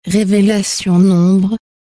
Révélation Nombre,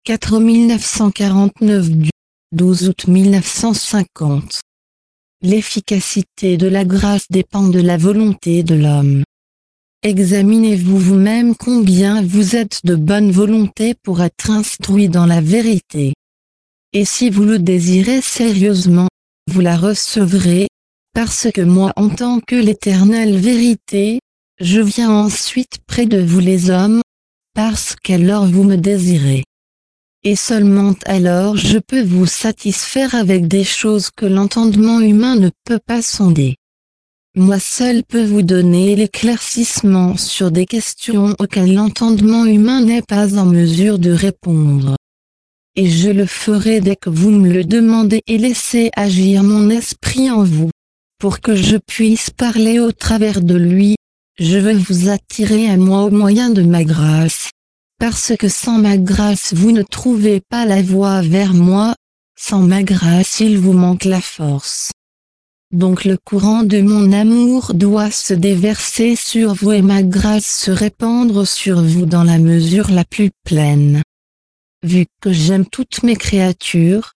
4949 du 12 août 1950. L'efficacité de la grâce dépend de la volonté de l'homme. Examinez-vous vous-même combien vous êtes de bonne volonté pour être instruit dans la vérité. Et si vous le désirez sérieusement, vous la recevrez, parce que moi en tant que l'éternelle vérité, je viens ensuite près de vous les hommes, parce qu'alors vous me désirez. Et seulement alors je peux vous satisfaire avec des choses que l'entendement humain ne peut pas sonder. Moi seul peux vous donner l'éclaircissement sur des questions auxquelles l'entendement humain n'est pas en mesure de répondre. Et je le ferai dès que vous me le demandez et laissez agir mon esprit en vous, pour que je puisse parler au travers de lui. Je veux vous attirer à moi au moyen de ma grâce, parce que sans ma grâce vous ne trouvez pas la voie vers moi, sans ma grâce il vous manque la force. Donc le courant de mon amour doit se déverser sur vous et ma grâce se répandre sur vous dans la mesure la plus pleine. Vu que j'aime toutes mes créatures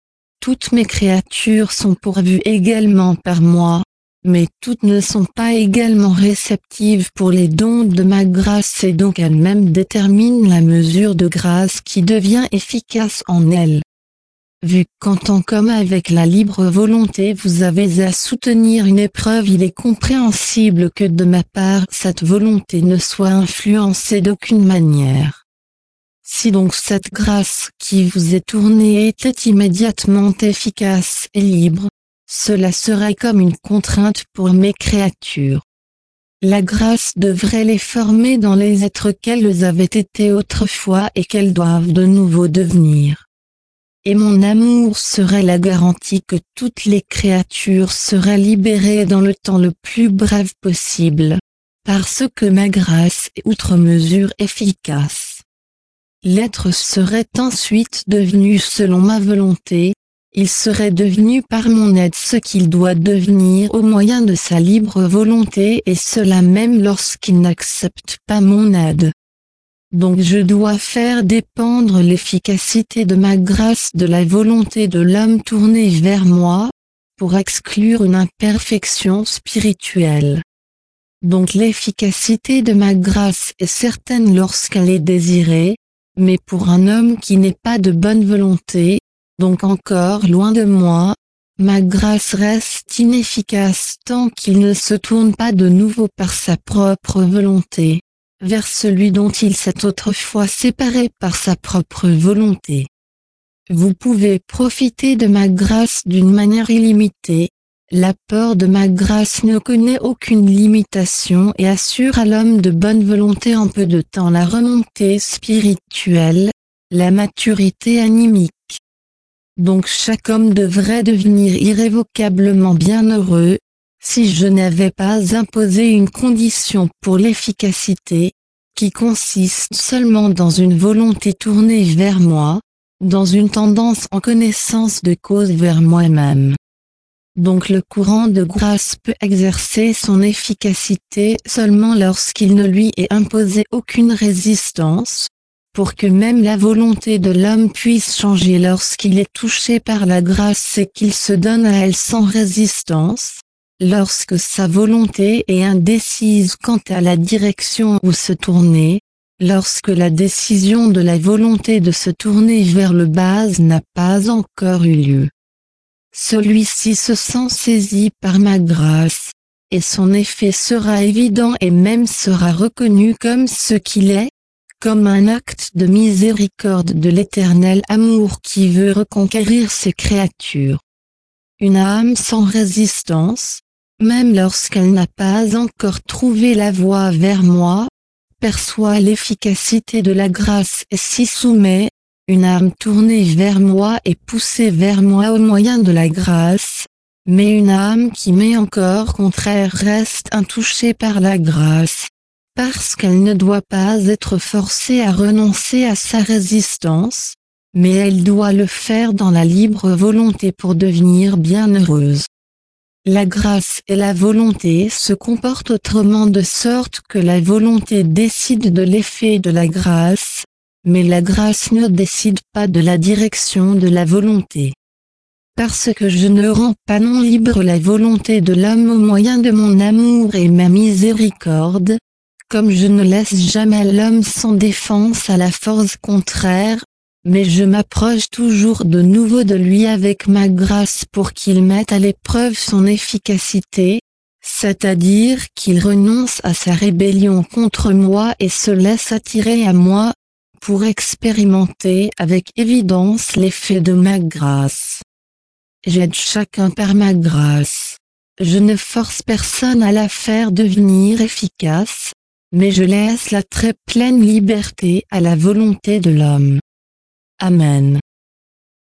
sont pourvues également par moi, mais toutes ne sont pas également réceptives pour les dons de ma grâce et donc elles-mêmes déterminent la mesure de grâce qui devient efficace en elles. Vu qu'en tant qu'homme avec la libre volonté vous avez à soutenir une épreuve, il est compréhensible que de ma part cette volonté ne soit influencée d'aucune manière. Si donc cette grâce qui vous est tournée était immédiatement efficace et libre, cela serait comme une contrainte pour mes créatures. La grâce devrait les former dans les êtres qu'elles avaient été autrefois et qu'elles doivent de nouveau devenir. Et mon amour serait la garantie que toutes les créatures seraient libérées dans le temps le plus bref possible, parce que ma grâce est outre mesure efficace. L'être serait ensuite devenu selon ma volonté, il serait devenu par mon aide ce qu'il doit devenir au moyen de sa libre volonté et cela même lorsqu'il n'accepte pas mon aide. Donc je dois faire dépendre l'efficacité de ma grâce de la volonté de l'homme tourné vers moi, pour exclure une imperfection spirituelle. Donc l'efficacité de ma grâce est certaine lorsqu'elle est désirée, mais pour un homme qui n'est pas de bonne volonté, donc encore loin de moi, ma grâce reste inefficace tant qu'il ne se tourne pas de nouveau par sa propre volonté vers celui dont il s'est autrefois séparé par sa propre volonté. Vous pouvez profiter de ma grâce d'une manière illimitée. L'apport de ma grâce ne connaît aucune limitation et assure à l'homme de bonne volonté en peu de temps la remontée spirituelle, la maturité animique. Donc chaque homme devrait devenir irrévocablement bienheureux, si je n'avais pas imposé une condition pour l'efficacité, qui consiste seulement dans une volonté tournée vers moi, dans une tendance en connaissance de cause vers moi-même. Donc le courant de grâce peut exercer son efficacité seulement lorsqu'il ne lui est imposé aucune résistance, pour que même la volonté de l'homme puisse changer lorsqu'il est touché par la grâce et qu'il se donne à elle sans résistance. Lorsque sa volonté est indécise quant à la direction où se tourner, lorsque la décision de la volonté de se tourner vers le bas n'a pas encore eu lieu. Celui-ci se sent saisi par ma grâce, et son effet sera évident et même sera reconnu comme ce qu'il est, comme un acte de miséricorde de l'éternel amour qui veut reconquérir ses créatures. Une âme sans résistance, même lorsqu'elle n'a pas encore trouvé la voie vers moi, perçoit l'efficacité de la grâce et s'y soumet. Une âme tournée vers moi et poussée vers moi au moyen de la grâce, mais une âme qui m'est encore contraire reste intouchée par la grâce, parce qu'elle ne doit pas être forcée à renoncer à sa résistance, mais elle doit le faire dans la libre volonté pour devenir bienheureuse. La grâce et la volonté se comportent autrement de sorte que la volonté décide de l'effet de la grâce, mais la grâce ne décide pas de la direction de la volonté. Parce que je ne rends pas non libre la volonté de l'homme au moyen de mon amour et ma miséricorde, comme je ne laisse jamais l'homme sans défense à la force contraire, mais je m'approche toujours de nouveau de lui avec ma grâce pour qu'il mette à l'épreuve son efficacité, c'est-à-dire qu'il renonce à sa rébellion contre moi et se laisse attirer à moi, pour expérimenter avec évidence l'effet de ma grâce. J'aide chacun par ma grâce. Je ne force personne à la faire devenir efficace, mais je laisse la très pleine liberté à la volonté de l'homme. Amen.